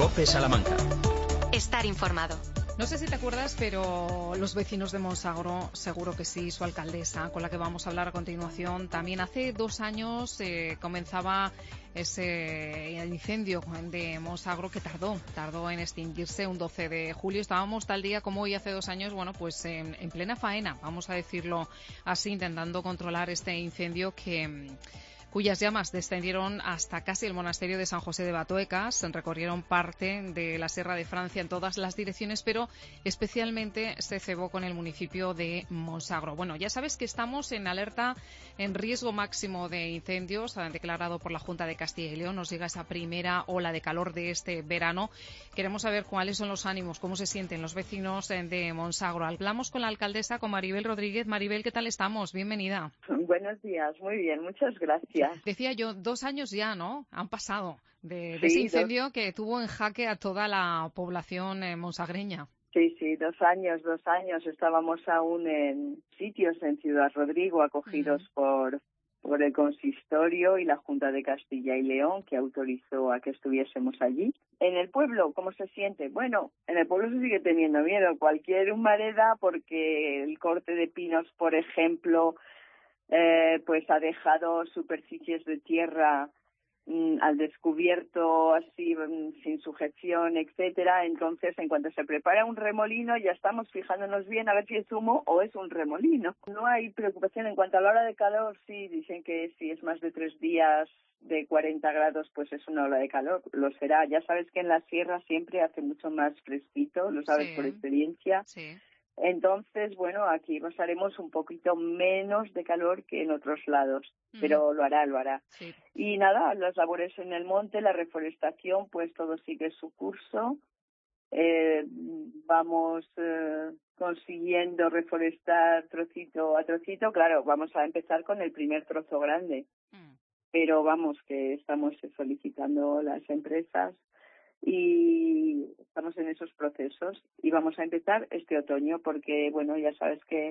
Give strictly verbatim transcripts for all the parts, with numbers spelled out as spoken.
COPE Salamanca. Estar informado. No sé si te acuerdas, pero los vecinos de Monsagro, seguro que sí, su alcaldesa, con la que vamos a hablar a continuación, también hace dos años eh, comenzaba ese incendio de Monsagro que tardó, tardó en extinguirse un doce de julio. Estábamos tal día como hoy hace dos años, bueno, pues en, en plena faena, vamos a decirlo así, intentando controlar este incendio que... cuyas llamas descendieron hasta casi el monasterio de San José de Batoecas, recorrieron parte de la Sierra de Francia en todas las direcciones, pero especialmente se cebó con el municipio de Monsagro. Bueno, ya sabes que estamos en alerta en riesgo máximo de incendios, declarado por la Junta de Castilla y León. Nos llega esa primera ola de calor de este verano. Queremos saber cuáles son los ánimos, cómo se sienten los vecinos de Monsagro. Hablamos con la alcaldesa, con Maribel Rodríguez. Maribel, ¿qué tal estamos? Bienvenida. Buenos días, muy bien, muchas gracias. Decía yo, dos años ya, ¿no? Han pasado de, de sí, ese incendio dos... que tuvo en jaque a toda la población eh, monsagreña. Sí, sí, dos años, dos años. Estábamos aún en sitios en Ciudad Rodrigo acogidos mm. por, por el consistorio y la Junta de Castilla y León, que autorizó a que estuviésemos allí. En el pueblo, ¿cómo se siente? Bueno, en el pueblo se sigue teniendo miedo. Cualquier humareda, porque el corte de pinos, por ejemplo... Eh, pues ha dejado superficies de tierra mm, al descubierto, así mm, sin sujeción, etcétera. Entonces, en cuanto se prepara un remolino, ya estamos fijándonos bien a ver si es humo o es un remolino. No hay preocupación en cuanto a la hora de calor. Sí, dicen que si es más de tres días de cuarenta grados, pues es una ola de calor. Lo será. Ya sabes que en la sierra siempre hace mucho más fresquito, lo sabes sí. por experiencia. Sí. Entonces, bueno, aquí pasaremos un poquito menos de calor que en otros lados, mm. pero lo hará, lo hará. Sí. Y nada, las labores en el monte, la reforestación, pues todo sigue su curso. Eh, vamos eh, consiguiendo reforestar trocito a trocito. Claro, vamos a empezar con el primer trozo grande, mm. pero vamos, que estamos solicitando las empresas y estamos en esos procesos y vamos a empezar este otoño porque, bueno, ya sabes que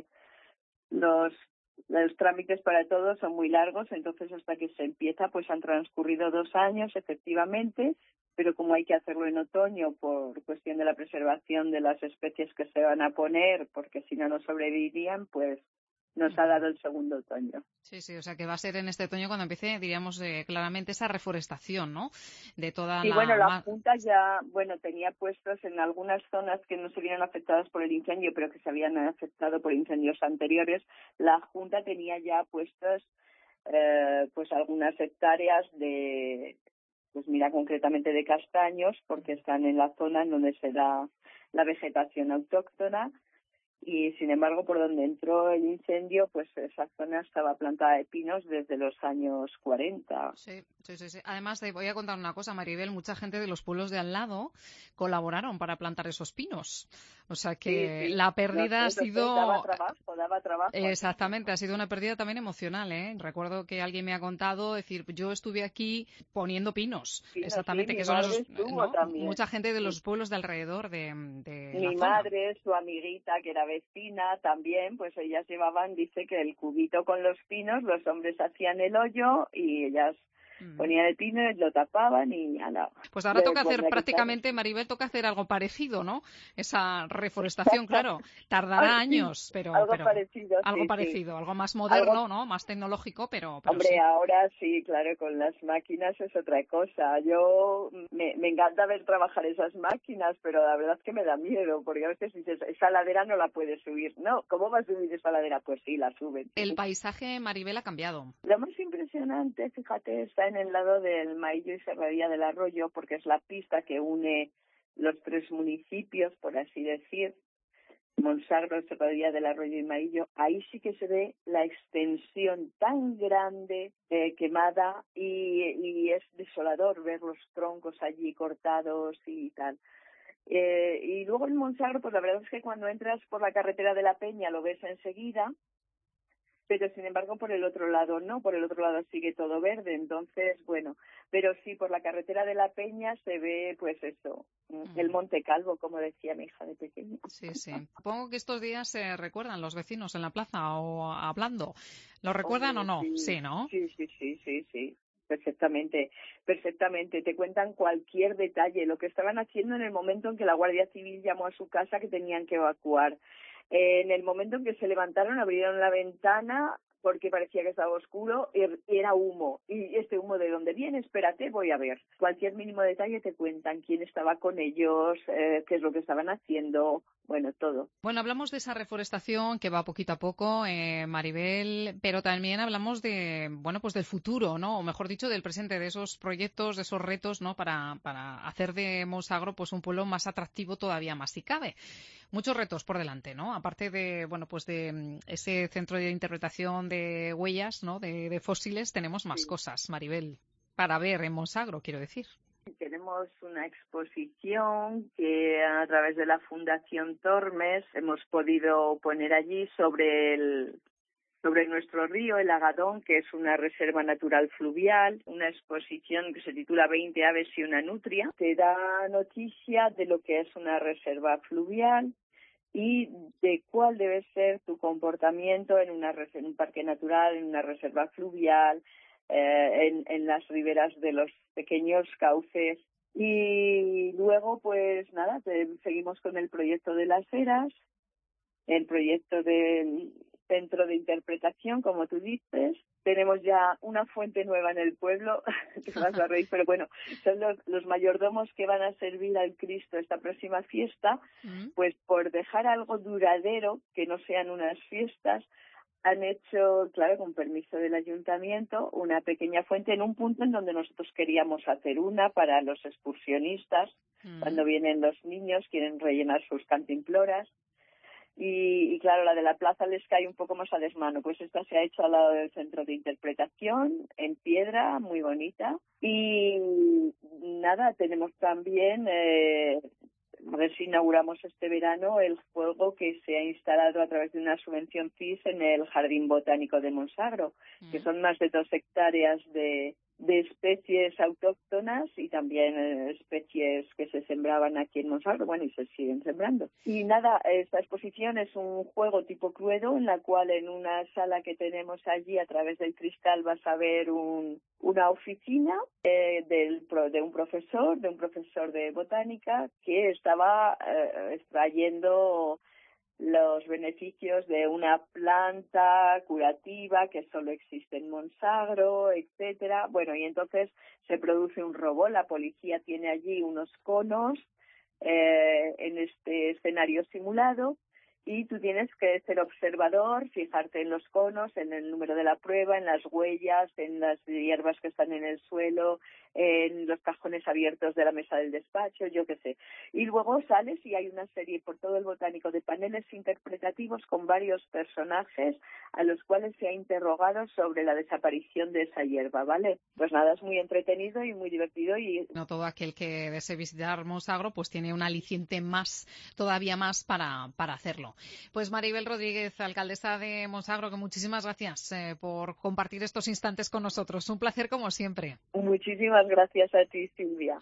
los los trámites para todos son muy largos, entonces hasta que se empieza pues han transcurrido dos años efectivamente, pero como hay que hacerlo en otoño por cuestión de la preservación de las especies que se van a poner, porque si no no sobrevivirían, pues nos ha dado el segundo otoño. Sí, sí, o sea que va a ser en este otoño cuando empiece, diríamos, eh, claramente esa reforestación, ¿no? De toda sí, la... bueno, la Junta ya, bueno, tenía puestos en algunas zonas que no se vieron afectadas por el incendio, pero que se habían afectado por incendios anteriores, la Junta tenía ya puestas, eh, pues algunas hectáreas de, pues mira, concretamente de castaños, porque están en la zona en donde se da la vegetación autóctona. Y, sin embargo, por donde entró el incendio, pues esa zona estaba plantada de pinos desde los años cuarenta. Sí, sí, sí. sí. Además, te voy a contar una cosa, Maribel. Mucha gente de los pueblos de al lado colaboraron para plantar esos pinos. O sea que sí, sí. la pérdida no, ha sido... Daba trabajo, daba trabajo. Exactamente, ha sido una pérdida también emocional, ¿eh? Recuerdo que alguien me ha contado, decir, yo estuve aquí poniendo pinos. pinos Exactamente, sí, que mi son madre esos, estuvo ¿no? también. Mucha gente de los pueblos de alrededor de, de Mi la zona. madre, su amiguita, que era vecina también, pues ellas llevaban, dice que el cubito con los pinos, los hombres hacían el hoyo y ellas mm. ponían el pino, lo tapaban y ala. Pues ahora toca hacer prácticamente, Maribel, toca hacer algo parecido, ¿no? Esa reforestación, claro, tardará años, pero algo pero, parecido, algo sí, parecido, sí. algo más moderno, algo... ¿no? Más tecnológico, pero, pero Hombre, sí. ahora sí, claro, con las máquinas es otra cosa. Yo me, me encanta ver trabajar esas máquinas, pero la verdad es que me da miedo, porque a veces dices, esa ladera no la puedes subir. No, ¿cómo vas a subir esa ladera? Pues sí, la suben. El paisaje, Maribel, ha cambiado. Lo más impresionante, fíjate, está en el lado del Maillo y Serradilla del Arroyo, porque es la pista que une los tres municipios, por así decir. Monsagro, Serradilla del Arroyo y Maillo, ahí sí que se ve la extensión tan grande eh, quemada y, y es desolador ver los troncos allí cortados y tal. Eh, y luego en Monsagro, pues la verdad es que cuando entras por la carretera de la Peña lo ves enseguida, pero sin embargo por el otro lado no, por el otro lado sigue todo verde, entonces bueno, pero sí por la carretera de la Peña se ve pues eso, mm. el Monte Calvo, como decía mi hija de pequeña. Sí, sí. Supongo que estos días se recuerdan los vecinos en la plaza o hablando. ¿Lo recuerdan Hombre, o no? Sí, sí, ¿no? Sí, sí, sí, sí, sí. Perfectamente. perfectamente, perfectamente. Te cuentan cualquier detalle, lo que estaban haciendo en el momento en que la Guardia Civil llamó a su casa que tenían que evacuar. Eh, en el momento en que se levantaron, abrieron la ventana porque parecía que estaba oscuro y era humo. ¿Y este humo de dónde viene? Espérate, voy a ver. Cualquier mínimo detalle te cuentan quién estaba con ellos, eh, qué es lo que estaban haciendo, bueno, todo. Bueno, hablamos de esa reforestación que va poquito a poco, eh, Maribel, pero también hablamos de, bueno, pues del futuro, ¿no? O mejor dicho, del presente, de esos proyectos, de esos retos, ¿no? Para, para hacer de Monsagro, pues, un pueblo más atractivo todavía más, si cabe. Muchos retos por delante, ¿no? Aparte de, bueno, pues de ese centro de interpretación de huellas, ¿no? De, de fósiles, tenemos más sí. cosas, Maribel, para ver en Monsagro, quiero decir. Tenemos una exposición que a través de la Fundación Tormes hemos podido poner allí sobre el sobre nuestro río, el Agadón, que es una reserva natural fluvial, una exposición que se titula veinte aves y una nutria. Te da noticia de lo que es una reserva fluvial y de cuál debe ser tu comportamiento en, una, en un parque natural, en una reserva fluvial, eh, en, en las riberas de los pequeños cauces. Y luego, pues nada, te, seguimos con el proyecto de las eras, el proyecto del centro de interpretación, como tú dices. Tenemos ya una fuente nueva en el pueblo, te vas a reír, pero bueno, son los, los mayordomos que van a servir al Cristo esta próxima fiesta, mm. pues por dejar algo duradero, que no sean unas fiestas, han hecho, claro, con permiso del ayuntamiento, una pequeña fuente en un punto en donde nosotros queríamos hacer una para los excursionistas, mm. cuando vienen los niños, quieren rellenar sus cantimploras. Y, y claro, la de la plaza les cae un poco más a desmano, pues esta se ha hecho al lado del centro de interpretación, en piedra, muy bonita. Y nada, tenemos también, eh, a ver si inauguramos este verano, el juego que se ha instalado a través de una subvención C I S en el Jardín Botánico de Monsagro, mm. que son más de dos hectáreas de... de especies autóctonas y también eh, especies que se sembraban aquí en Monsagro, bueno, y se siguen sembrando. Y nada, esta exposición es un juego tipo Cluedo, en la cual en una sala que tenemos allí, a través del cristal, vas a ver un, una oficina eh, del, de un profesor, de un profesor de botánica, que estaba eh, extrayendo los beneficios de una planta curativa que solo existe en Monsagro, etcétera. Bueno, y entonces se produce un robo. La policía tiene allí unos conos eh, en este escenario simulado y tú tienes que ser observador, fijarte en los conos, en el número de la prueba, en las huellas, en las hierbas que están en el suelo, en los cajones abiertos de la mesa del despacho, yo qué sé. Y luego sales y hay una serie por todo el botánico de paneles interpretativos con varios personajes a los cuales se ha interrogado sobre la desaparición de esa hierba, ¿vale? Pues nada, es muy entretenido y muy divertido. Y no todo aquel que desee visitar Monsagro pues tiene un aliciente más, todavía más para, para hacerlo. Pues Maribel Rodríguez, alcaldesa de Monsagro, que muchísimas gracias eh, por compartir estos instantes con nosotros. Un placer como siempre. Muchísimas gracias a ti, Silvia.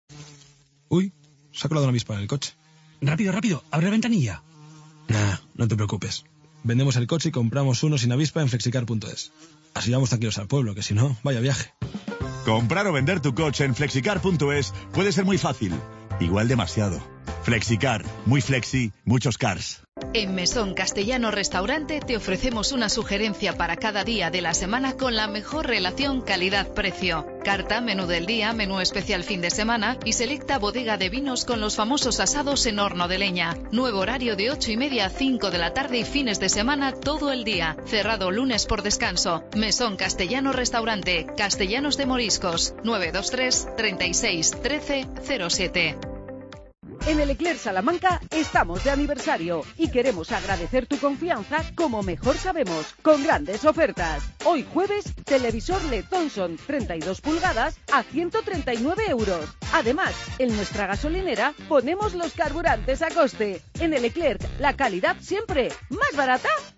Uy, se ha colado una avispa en el coche. Rápido, rápido, abre la ventanilla. Nah, no te preocupes. Vendemos el coche y compramos uno sin avispa en flexicar punto es. Así vamos tranquilos al pueblo, que si no, vaya viaje. Comprar o vender tu coche en flexicar punto es puede ser muy fácil. Igual demasiado. Flexicar, muy flexi, muchos cars. En Mesón Castellano Restaurante te ofrecemos una sugerencia para cada día de la semana con la mejor relación calidad-precio. Carta, menú del día, menú especial fin de semana y selecta bodega de vinos con los famosos asados en horno de leña. Nuevo horario de ocho y media a cinco de la tarde y fines de semana todo el día. Cerrado lunes por descanso. Mesón Castellano Restaurante, Castellanos de Moriscos, nueve dos tres, treinta y seis, trece, cero siete. En el Leclerc Salamanca estamos de aniversario y queremos agradecer tu confianza como mejor sabemos, con grandes ofertas. Hoy jueves, televisor L E D Thomson treinta y dos pulgadas a ciento treinta y nueve euros. Además, en nuestra gasolinera ponemos los carburantes a coste. En el Leclerc, la calidad siempre más barata.